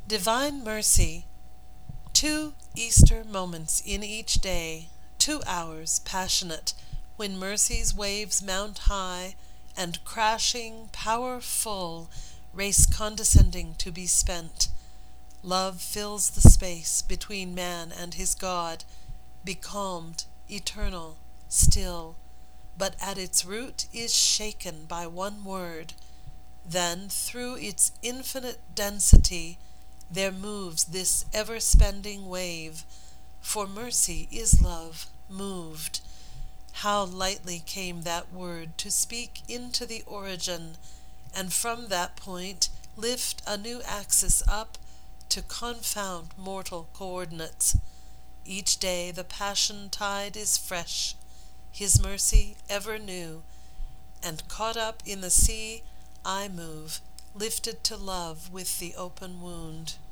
Divine Mercy. 2 Easter moments in each day, 2 hours passionate, when mercy's waves mount high, and crashing, powerful, race condescending to be spent. Love fills the space between man and his God, becalmed, eternal, still, but at its root is shaken by one word. Then, through its infinite density, there moves this ever-spending wave, for mercy is love moved. How lightly came that word to speak into the origin, and from that point lift a new axis up to confound mortal coordinates. Each day the passion tide is fresh, his mercy ever new, and caught up in the sea I move, lifted to love with the open wound.